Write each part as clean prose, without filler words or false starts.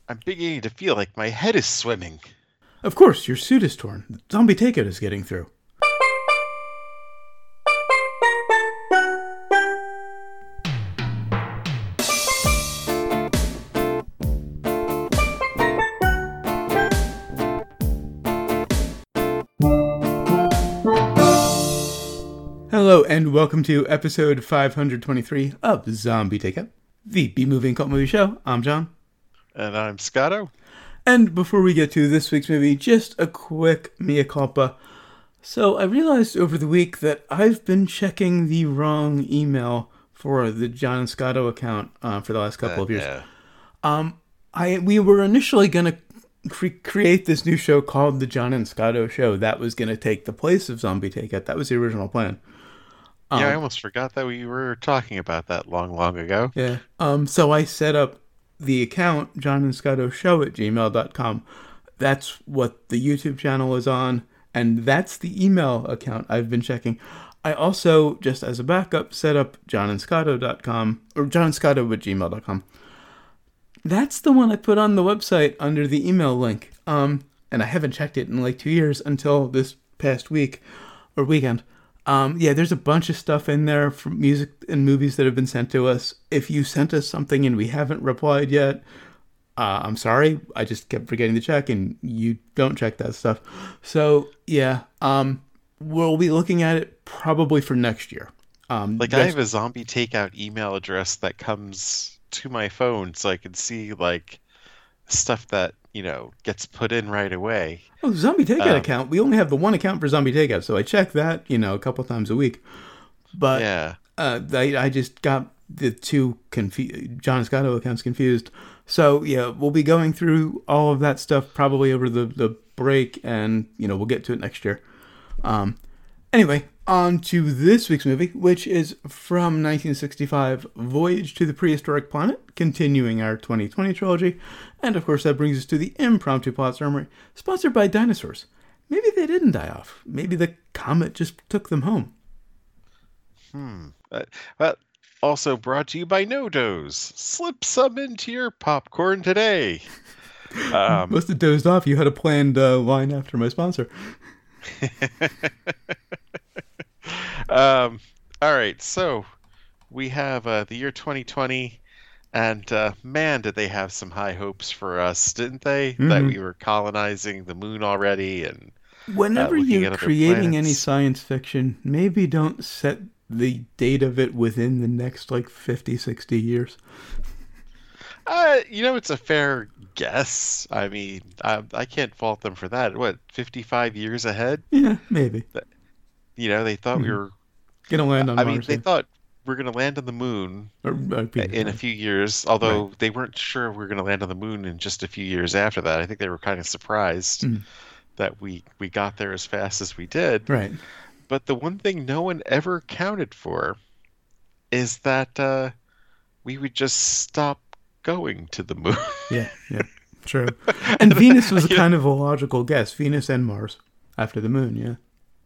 I'm beginning to feel like my head is swimming. Of course, your suit is torn. Zombie takeout is getting through. Hello, and welcome to episode 523 of Zombie Takeout, the B-movie and cult movie show. I'm John. And I'm Scotto. And before we get to this week's movie, just a quick mea culpa. So I realized over the week that I've been checking the wrong email for the John and Scotto account for the last couple of years. Yeah. We were initially going to create this new show called the John and Scotto Show. That was going to take the place of Zombie Takeout. That was the original plan. Yeah, I almost forgot that we were talking about that long ago. Yeah. So I set up the account, John and Scotto Show at gmail.com. That's what the YouTube channel is on, and that's the email account I've been checking. I also, just as a backup, set up johnandscotto.com, or johnandscotto at gmail.com. That's the one I put on the website under the email link. And I haven't checked it in like 2 years until this past week, or weekend. There's a bunch of stuff in there from music and movies that have been sent to us. If you sent us something and we haven't replied yet, I'm sorry. I just kept forgetting to check, and you don't check that stuff. So, yeah, we'll be looking at it probably for next year. I have a Zombie Takeout email address that comes to my phone so I can see, stuff that, gets put in right away. Oh, Zombie Takeout account. We only have the one account for Zombie Takeout, so I check that, a couple times a week. But yeah. I just got the two John and Scotto accounts confused. So, yeah, we'll be going through all of that stuff probably over the break, and, we'll get to it next year. Anyway, on to this week's movie, which is from 1965, Voyage to the Prehistoric Planet, continuing our 2020 trilogy. And of course, that brings us to the impromptu plot summary, sponsored by dinosaurs. Maybe they didn't die off. Maybe the comet just took them home. Well, also brought to you by NoDoz. Slip some into your popcorn today. Must have dozed off. You had a planned line after my sponsor. All right, so we have the year 2020, and man, did they have some high hopes for us, didn't they? Mm-hmm. That we were colonizing the moon already, and whenever you're creating any science fiction, maybe don't set the date of it within the next 50, 60 years. It's a fair guess. I mean, I can't fault them for that. What, 55 years ahead? Yeah, maybe. They thought we were going to land on Mars. They thought we were going to land on the moon in a few years, although they weren't sure we were going to land on the moon in just a few years after that. I think they were kind of surprised that we got there as fast as we did. Right. But the one thing no one ever counted for is that we would just stop going to the moon. Yeah, true. And Venus was kind of a logical guess. Venus and Mars after the moon, yeah.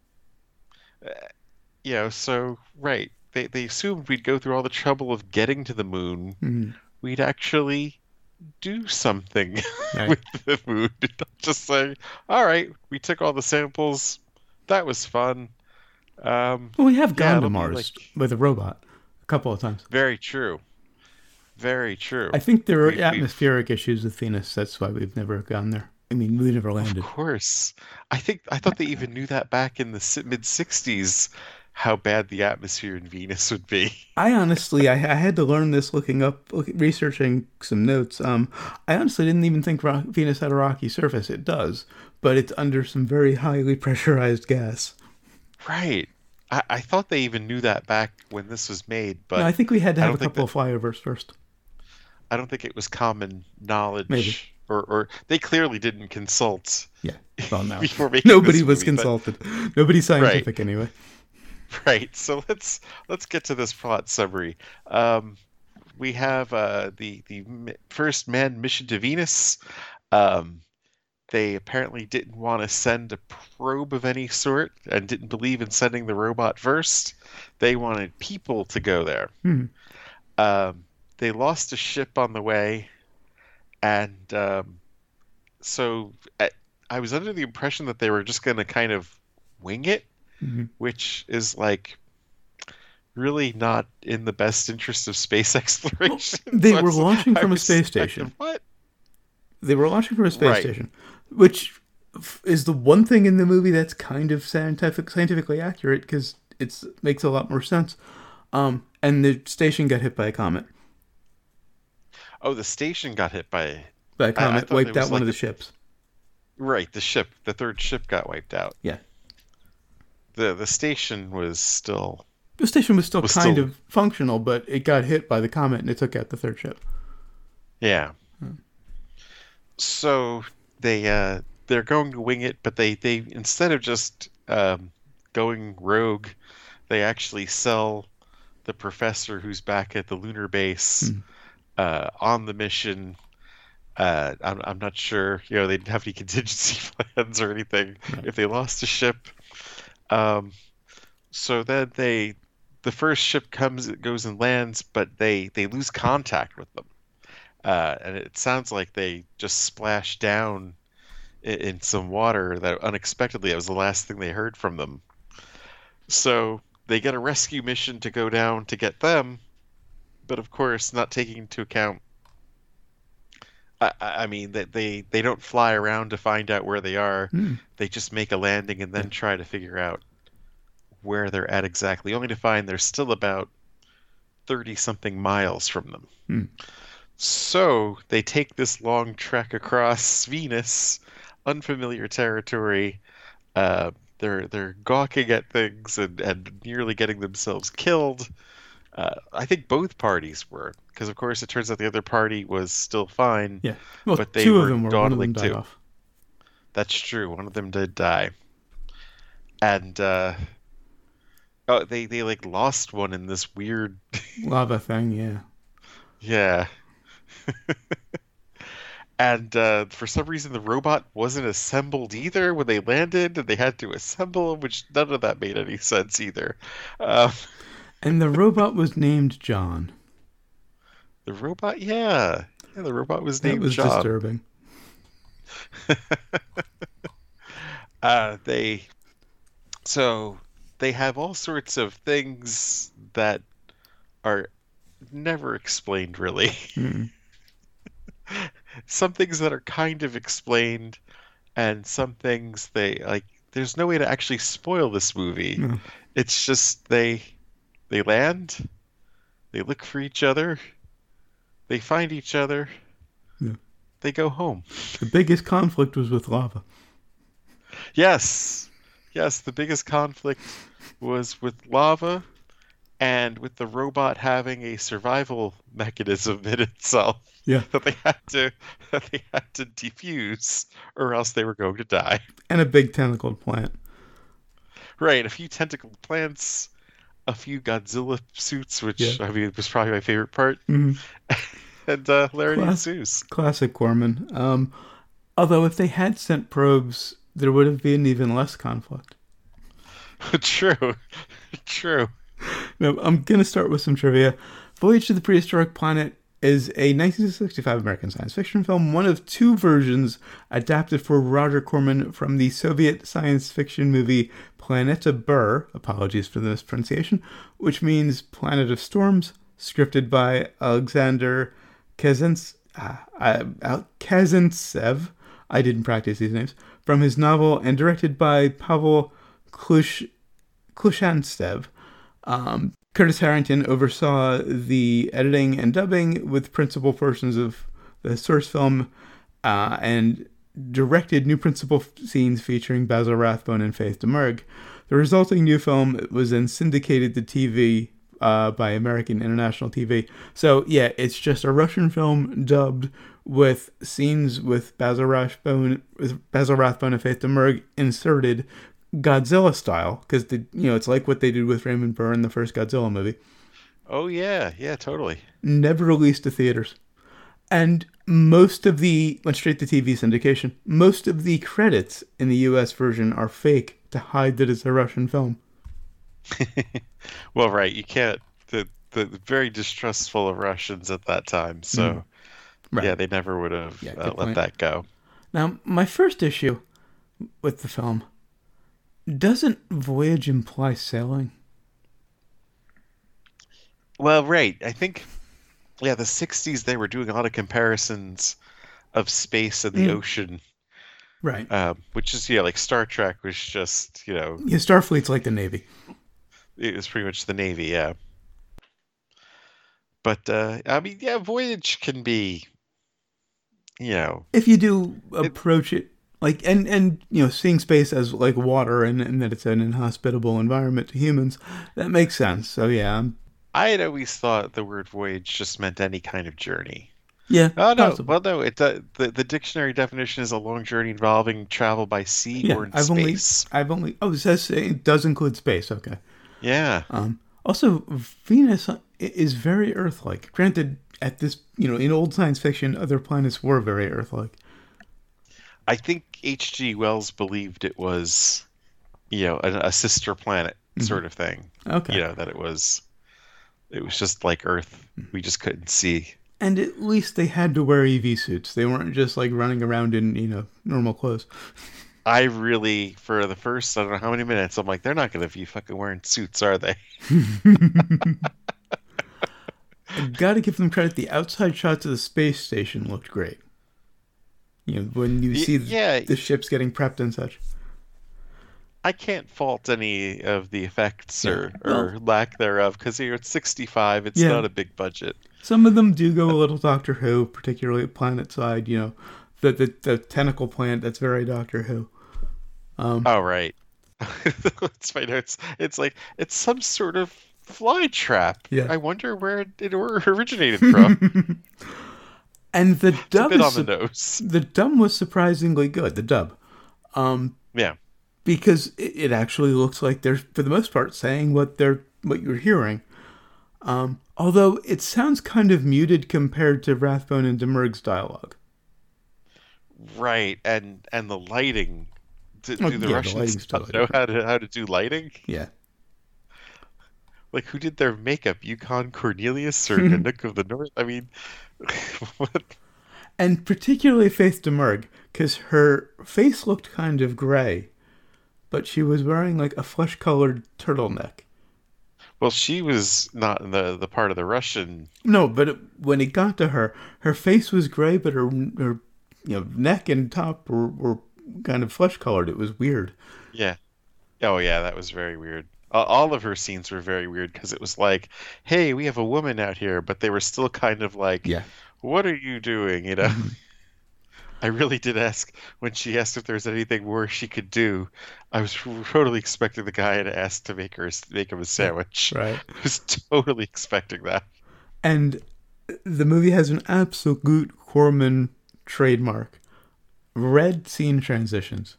So, right. They assumed we'd go through all the trouble of getting to the moon. Mm-hmm. We'd actually do something with the moon. Just say, all right, we took all the samples. That was fun. We have gone to Mars with a robot a couple of times. Very true. Very true. I think there are atmospheric issues with Venus. That's why we've never gone there. I mean, we never landed. Of course. I thought they even knew that back in the mid-60s, how bad the atmosphere in Venus would be. I honestly, I had to learn this researching some notes. I honestly didn't even think Venus had a rocky surface. It does, but it's under some very highly pressurized gas. Right. I thought they even knew that back when this was made, but no, I think we had to have a couple of flyovers first. I don't think it was common knowledge. Maybe. Or they clearly didn't consult. Yeah, well, no. Before making Nobody was consulted. Nobody's scientific anyway. Right. So let's get to this plot summary. We have the first manned mission to Venus. They apparently didn't want to send a probe of any sort and didn't believe in sending the robot first. They wanted people to go there. They lost a ship on the way, And so I was under the impression that they were just going to kind of wing it, Hmm. which is like really not in the best interest of space Well, exploration. they So were launching I from a was space kind station. of, what? They were launching from a space Right. station, which is the one thing in the movie that's kind of scientifically accurate because it makes a lot more sense. And the station got hit by a comet. Oh, the station got hit by. By a I comet, thought it wiped out was one of like the ships. right, the third ship got wiped out. Yeah, The station the station was still was kind still of functional, but it got hit by the comet and it took out the third ship. yeah. So they're going to wing it, but they instead of just going rogue, they actually sell the professor who's back at the lunar base Hmm. on the mission. I'm not sure, they didn't have any contingency plans or anything Right. if they lost a ship. Um, so then the first ship comes, it goes and lands, but they lose contact with them. And it sounds like they just splashed down in some water that unexpectedly it was the last thing they heard from them. So they get a rescue mission to go down to get them, but of course, not taking into account. I mean that they don't fly around to find out where they are. Hmm. They just make a landing and Yeah. then try to figure out where they're at exactly, only to find they're still about 30 something miles from them. Hmm. So they take this long trek across Venus, unfamiliar territory. They're gawking at things and nearly getting themselves killed. I think both parties were, because of course it turns out the other party was still fine, Yeah. Well, but they two of were them were. One of them dawdling died too. off. That's true. One of them did die, and oh, they like lost one in this weird, Lava thing, yeah. yeah. And for some reason, the robot wasn't assembled either when they landed, and they had to assemble, which none of that made any sense either. Uh, And the robot was named John. the robot, yeah, the robot was That named was John. disturbing. They so they have all sorts of things that are never explained really. Hmm. Some things that are kind of explained, and some things they like. There's no way to actually spoil this movie. No. It's just they land, they look for each other, they find each other, Yeah. they go home. The biggest conflict was with lava. Yes, yes, the biggest conflict was with lava and with the robot having a survival mechanism in itself Yeah. that they had to defuse or else they were going to die. And a big tentacled plant. Right, a few tentacled plants, a few Godzilla suits, Yeah. which I mean was probably my favorite part, Hmm. and hilarity Class- ensues. Classic Corman. Although if they had sent probes, there would have been even less conflict. True, true. Now, I'm going to start with some trivia. Voyage to the Prehistoric Planet is a 1965 American science fiction film, one of two versions adapted for Roger Corman from the Soviet science fiction movie Planeta Burr, apologies for the mispronunciation, which means Planet of Storms, scripted by Alexander Kazantsev. I didn't practice these names. From his novel and directed by Pavel Klushantsev. Curtis Harrington oversaw the editing and dubbing with principal portions of the source film and directed new principal scenes featuring Basil Rathbone and Faith Demergue. The resulting new film was then syndicated to TV by American International TV. So, yeah, it's just a Russian film dubbed with scenes with Basil Rathbone and Faith Demergue inserted Godzilla style, because it's like what they did with Raymond Burr in the first Godzilla movie. Oh yeah, yeah, totally. Never released to theaters, and went straight to TV syndication. Most of the credits in the U.S. version are fake to hide that it's a Russian film. Well, right, you can't. The very distrustful of Russians at that time, so Yeah, Right. they never would have Yeah, good let point. that go. Now, my first issue with the film, doesn't voyage imply sailing? Well, right. I think, yeah, the 60s, they were doing a lot of comparisons of space and the Mm, ocean, right. which is, yeah, like Star Trek was just, Yeah, Starfleet's like the Navy. it was pretty much the Navy, yeah. But, I mean, yeah, Voyage can be, you know, If you do it, approach it like and seeing space as like water and that it's an inhospitable environment to humans, that makes sense. So yeah, I had always thought the word voyage just meant any kind of journey. yeah, Oh no, possible. well no, the dictionary definition is a long journey involving travel by sea Yeah, or in space. I've only oh it says it does include space. Okay. Yeah, Also, Venus is very Earth-like. Granted, at this in old science fiction, other planets were very Earth-like. I think H.G. Wells believed it was, a sister planet Hmm. sort of thing. Okay. That it was just like Earth. We just couldn't see. And at least they had to wear EV suits. They weren't just like running around in normal clothes. I really, for the first, I don't know how many minutes, I'm like, they're not going to be fucking wearing suits, are they? I gotta give them credit. The outside shots of the space station looked great. When you see Yeah, the ships getting prepped and such. I can't fault any of the effects Yeah. or Well, lack thereof because it's 65. It's yeah. not a big budget. Some of them do go a little Doctor Who, particularly at Planet Side. The tentacle plant that's very Doctor Who. Um, Oh, right. It's my notes. It's like it's some sort of fly trap. yeah. I wonder where it originated from. And It's a bit on the nose. the dub was surprisingly good. The dub, um, Yeah, because it actually looks like they're for the most part saying what you're hearing. Although it sounds kind of muted compared to Rathbone and Demurg's dialogue. right. And the lighting. Do, Oh do the yeah, the Russians lighting's totally not know different. how to do lighting? Yeah. Like who did their makeup? Yukon Cornelius or Nanook of the North? I mean, what? And particularly Faith Demurg, because her face looked kind of gray, but she was wearing like a flesh-colored turtleneck. Well, she was not in the part of the Russian. No, but when it got to her, her face was gray, but her neck and top were kind of flesh-colored. It was weird. Yeah. Oh yeah, that was very weird. All of her scenes were very weird because it was like, hey, we have a woman out here, but they were still kind of like, Yeah. what are you doing? Hmm. I really did ask when she asked if there was anything more she could do. I was totally expecting the guy to ask to make him a Yeah. sandwich. Right. I was totally expecting that. And the movie has an absolute Corman trademark: red scene transitions.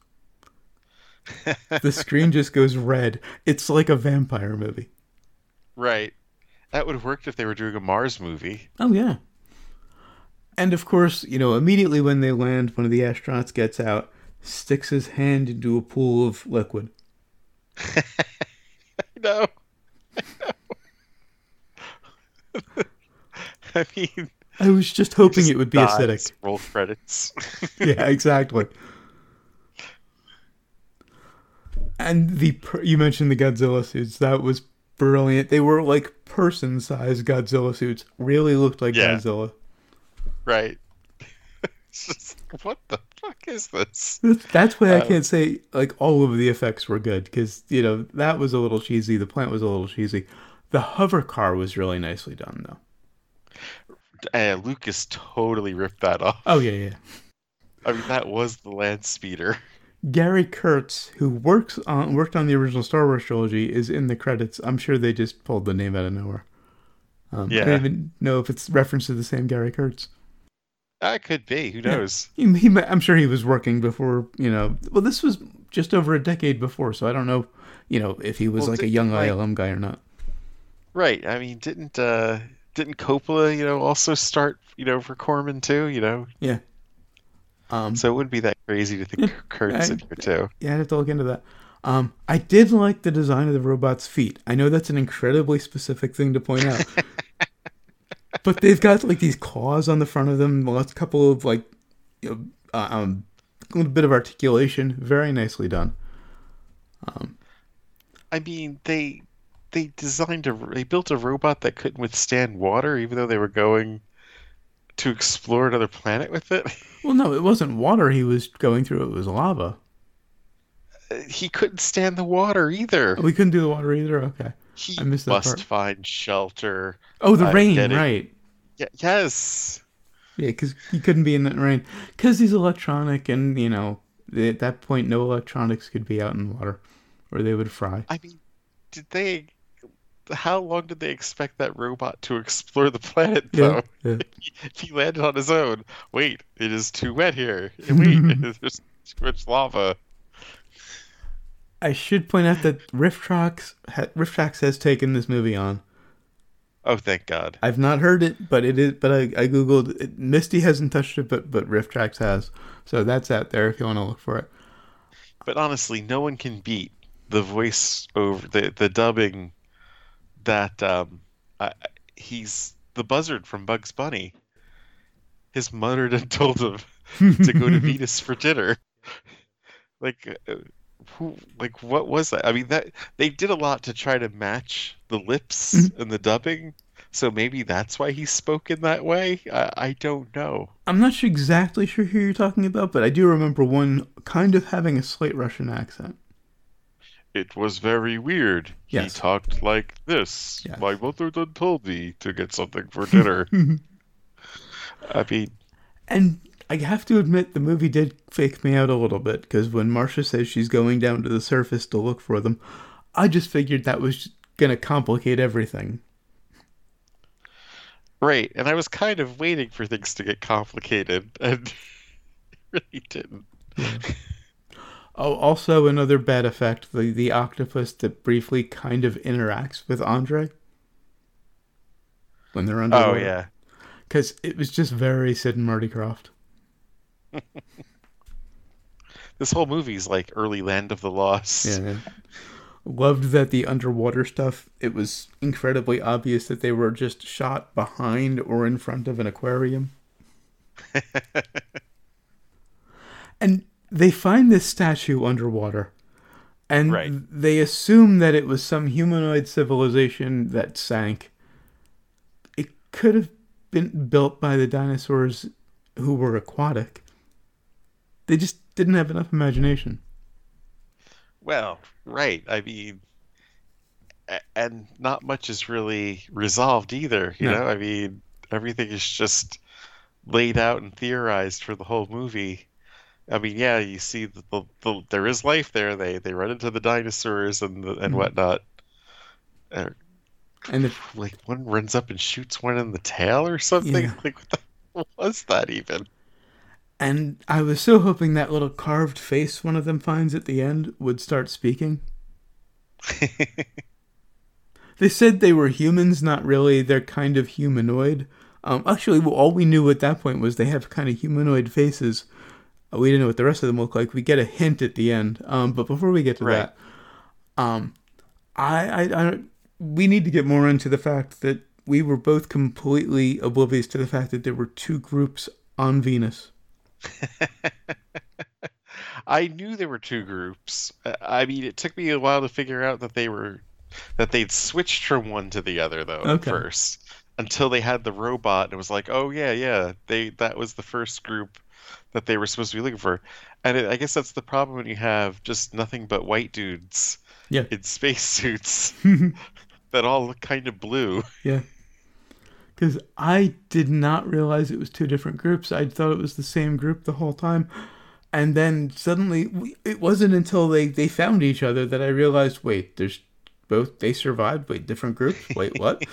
The screen just goes red. It's like a vampire movie. Right. That would have worked if they were doing a Mars movie. Oh yeah. And of course, immediately when they land, one of the astronauts gets out, sticks his hand into a pool of liquid. No, I mean, I was just he hoping just it would be dies. acidic. Roll credits. Yeah, exactly. And you mentioned the Godzilla suits. That was brilliant. They were like person-sized Godzilla suits. Really looked like Yeah, Godzilla. right. It's just what the fuck is this? That's why I Um, can't say like all of the effects were good because that was a little cheesy. The plant was a little cheesy. The hover car was really nicely done though. Lucas totally ripped that Oh off. yeah, yeah. I mean, that was the land speeder. Gary Kurtz, who worked on the original Star Wars trilogy, is in the credits. I'm sure they just pulled the name out of nowhere. I don't Yeah, even know if it's reference to the same Gary Kurtz. that could be. Who Yeah, knows? I'm sure he was working before. Well, this was just over a decade before, so I don't know. If he was Well, like a didn't young like ILM guy or not. right. I mean, didn't Coppola, also start, for Corman too, Yeah. Um. So it wouldn't be that crazy to Yeah. think Kurt's I, in here too. yeah, I had to look into that. I did like the design of the robot's feet. I know that's an incredibly specific thing to point out, But they've got like these claws on the front of them. A couple of like, you know, a little bit of articulation. Very nicely done. I mean, they built a robot that couldn't withstand water, even though they were going to explore another planet with it. Well, no, it wasn't water he was going through. It was lava. He couldn't stand the water either. Oh, we couldn't do the water either. Okay, I He missed that must part. find shelter. Oh, the rain, Getting right? yes. Yeah, because he couldn't be in that rain because he's electronic, and at that point, no electronics could be out in water, or they would fry. I mean, did they? How long did they expect that robot to explore the planet, Yeah, though? yeah. He landed on his own. Wait, it is too wet here. Wait, there's too much lava. I should point out that Rift Tracks has taken this movie on. Oh, thank God. I've not heard it, but it is. But I googled it. Misty hasn't touched it, but Rift Tracks has. So that's out there if you want to look for it. But honestly, no one can beat the voice over the dubbing that I, he's the buzzard from Bugs Bunny. His muttered and told him to go to Venus for dinner. Like, what was that? I mean, that they did a lot to try to match the lips and the dubbing, so maybe that's why he spoke in that way. I don't know. I'm not sure exactly sure who you're talking about, but I do remember one kind of having a slight Russian accent. It was very weird. He Yes. talked like this. Yes. My mother done told me to get something for dinner. I mean, And I have to admit, the movie did fake me out a little bit, because when Marcia says she's going down to the surface to look for them, I just figured that was going to complicate everything. right. And I was kind of waiting for things to get complicated, and it really didn't. Yeah. Oh, also another bad effect, the octopus that briefly kind of interacts with Andre when they're Oh, underwater. yeah. Because it was just very Sid and Marty Croft. This whole movie's like early Land of the Lost. Yeah. Loved that the underwater stuff, it was incredibly obvious that they were just shot behind or in front of an aquarium. And they find this statue underwater. And Right. they assume that it was some humanoid civilization that sank. It could have been built by the dinosaurs who were aquatic. They just didn't have enough imagination. Well, right. I mean, and not much is really resolved either, you No. know? I mean, everything is just laid out and theorized for the whole movie. I mean, yeah, you see there is life there. They run into the dinosaurs and whatnot. Uh, And the, like one runs up and shoots one in the tail or something. Yeah. Like what the hell was that even? and I was so hoping that little carved face one of them finds at the end would start speaking. They said they were humans, not really. They're kind of humanoid. Actually, all we knew at that point was they have kind of humanoid faces. We didn't know what the rest of them look like. We get a hint at the end. But before we get to Right. that, we need to get more into the fact that we were both completely oblivious to the fact that there were two groups on Venus. I knew there were two groups. I mean, it took me a while to figure out that they'd switched from one to the other though at Okay. first, until they had the robot and it was like, oh yeah, that was the first group that they were supposed to be looking for. And I guess that's the problem when you have just nothing but white dudes Yeah. in spacesuits that all look kind of blue. Yeah. Because I did not realize it was two different groups. I thought it was the same group the whole time. And then suddenly, it wasn't until they found each other that I realized, wait, they survived? Wait, different groups? Wait, what?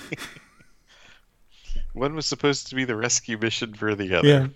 One was supposed to be the rescue mission for the other. Yeah.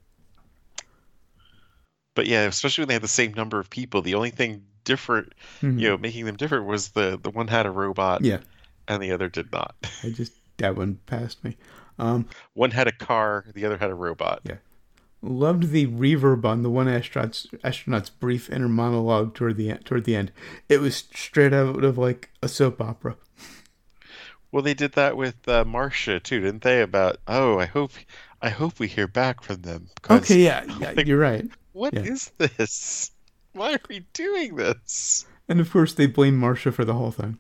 But yeah, especially when they had the same number of people, the only thing different, Mhm. making them different was the one had a robot Yeah. and the other did not. That one passed me. One had a car, the other had a robot. Yeah. Loved the reverb on the one astronaut's brief inner monologue toward the end. It was straight out of like a soap opera. Well, they did that with Marcia too, didn't they? About, oh, I hope we hear back from them because, Okay, yeah, yeah, like, you're right. what Yeah. is this? Why are we doing this? And of course, they blame Marcia for the whole thing.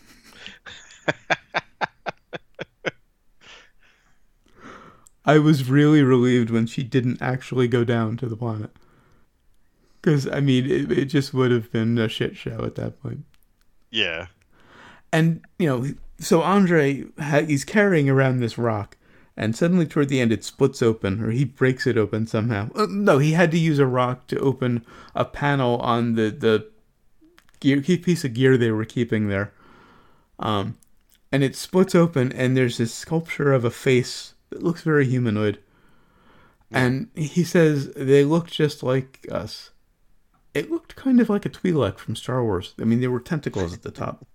I was really relieved when she didn't actually go down to the planet. Because, I mean, it just would have been a shit show at that point. Yeah, And, so Andre, he's carrying around this rock. And suddenly toward the end, it splits open, or he breaks it open somehow. No, he had to use a rock to open a panel on the gear, piece of gear they were keeping there. And it splits open, and there's this sculpture of a face that looks very humanoid. yeah. And he says they look just like us. It looked kind of like a Twi'lek from Star Wars. I mean, there were tentacles at the top.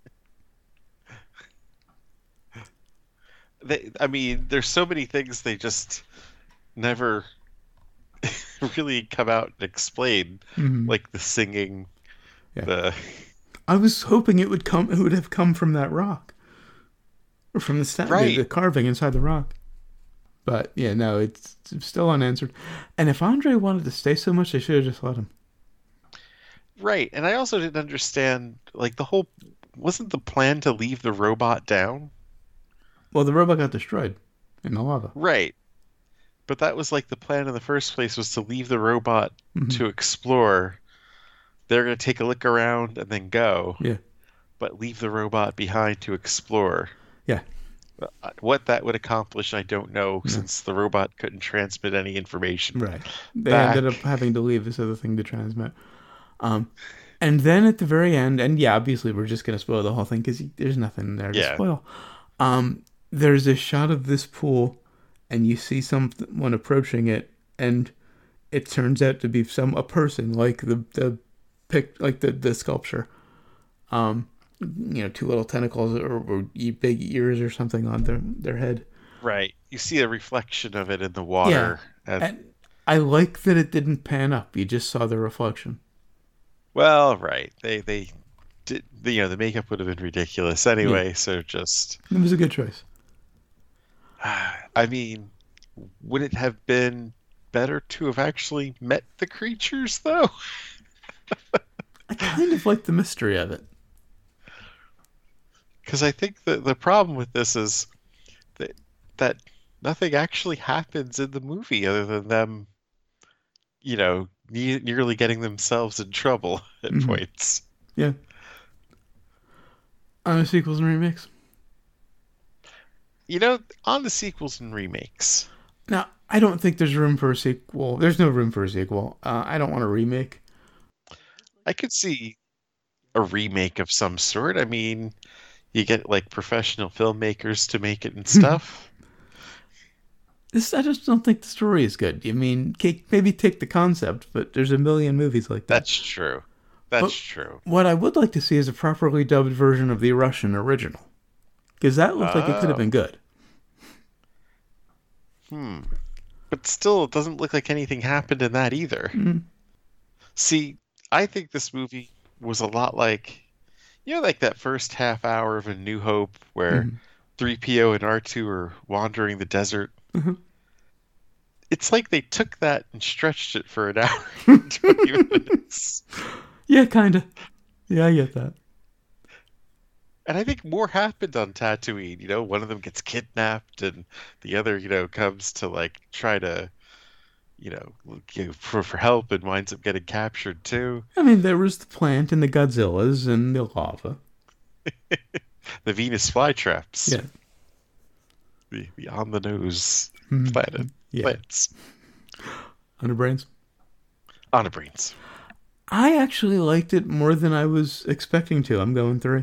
I mean, there's so many things they just never really come out and explain, Hmm. like the singing, Yeah, the I was hoping it would come. It would have come from that rock, or from the right, carving inside the rock. But yeah, no, it's still unanswered. And if Andre wanted to stay so much, they should have just let him. right. And I also didn't understand, like, the whole wasn't the plan to leave the robot down? Well, the robot got destroyed in the lava. Right. But that was like the plan in the first place was to leave the robot Hmm. to explore. They're going to take a look around and then go, Yeah, but leave the robot behind to explore. yeah, What that would accomplish, I don't know, no, since the robot couldn't transmit any information right. They ended up back. having to leave this other thing to transmit. Um, and then at the very end, and yeah, obviously we're just gonna spoil the whole thing because there's nothing there to Yeah, spoil. There's a shot of this pool, and you see someone approaching it, and it turns out to be a person like the sculpture. Um, two little tentacles or big ears or something on their head. right. You see a reflection of it in the Yeah, water, and and I like that it didn't pan up. You just saw the reflection. well, right. They did, the makeup would have been ridiculous Yeah, anyway, so just it was a good choice. I mean, would it have been better to have actually met the creatures though? I kind of like the mystery of it. Because I think that the problem with this is that that nothing actually happens in the movie other than them, nearly getting themselves in trouble at Hmm. points. Yeah, on sequels and remakes. On the sequels and remakes, Now, I don't think there's room for a sequel. There's no room for a sequel. I don't want a remake. I could see a remake of some sort. I mean, you get like professional filmmakers to make it and stuff. I just don't think the story is good. I mean, maybe take the concept, but there's a million movies like that. That's true. But That's true. what I would like to see is a properly dubbed version of the Russian original, because that looked like it could have Oh, been good. hmm. But still, it doesn't look like anything happened in that either. Mm-hmm. See, I think this movie was a lot like, like that first half hour of A New Hope where Mm-hmm. 3PO and R2 are wandering the desert. It's like they took that and stretched it for an hour and 20 minutes. Yeah, kind of. Yeah, I get that. And I think more happened on Tatooine. One of them gets kidnapped and the other, comes to like try to, for help and winds up getting captured too. I mean, there was the plant and the Godzillas and the lava. The Venus flytraps, Yeah. the on the nose Mhm. planet Yeah. plants, Underbrains. Onabrines. I actually liked it more than I was expecting to. I'm going 3.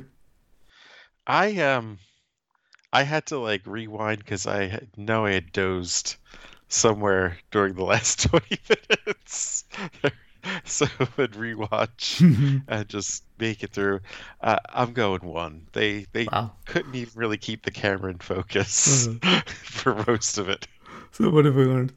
I I had to like rewind because know I had dozed somewhere during the last 20 minutes. So I would rewatch and just make it through. I'm going 1. They Wow. couldn't even really keep the camera in focus Uh, for most of it. so what have we learned?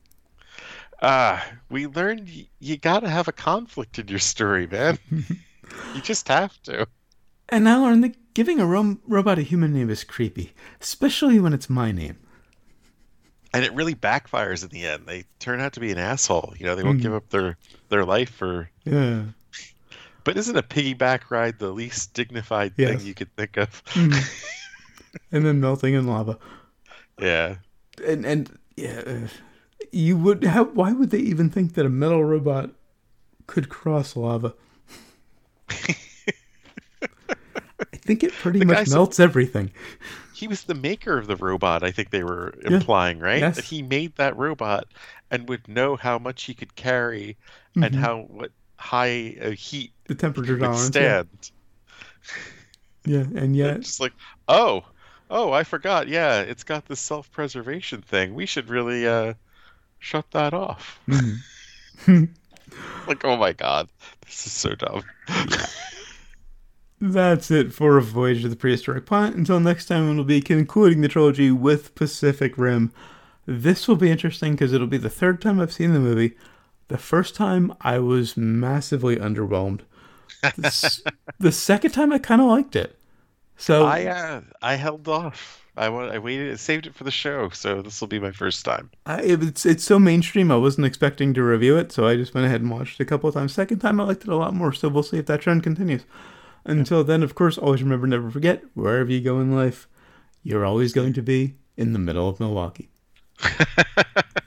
We learned you gotta have a conflict in your story, man. You just have to. And I learned that giving a robot a human name is creepy, especially when it's my name. And it really backfires in the end. They turn out to be an asshole. They won't give Mm, up their life for. yeah. But isn't a piggyback ride the least dignified thing Yes. you could think of? Mm. And then melting in lava. Yeah. And yeah, you would have. Why would they even think that a metal robot could cross lava? I think it pretty The guy, much melts everything. he was the maker of the robot, I think they were Yeah. implying, right? That Yes. he made that robot and would know how much he could carry and Hmm. what high heat The he temperature could tolerance. Yeah. withstand. Yeah. And They're yet, just like, oh, oh, I forgot. Yeah, it's got this self-preservation thing. We should really shut that off. mhm. Like, oh my God, this is so dumb. Yeah. That's it for A Voyage to the Prehistoric Planet. Until next time, we'll be concluding the trilogy with Pacific Rim. This will be interesting because it'll be the third time I've seen the movie. The first time I was massively underwhelmed. The second time I kind of liked it. So I held off. I waited, saved it for the show, so this will be my first time. it's so mainstream. I wasn't expecting to review it, so I just went ahead and watched it a couple of times. Second time I liked it a lot more. So we'll see if that trend continues. Until then, of course, always remember, never forget, wherever you go in life, you're always going to be in the middle of Milwaukee.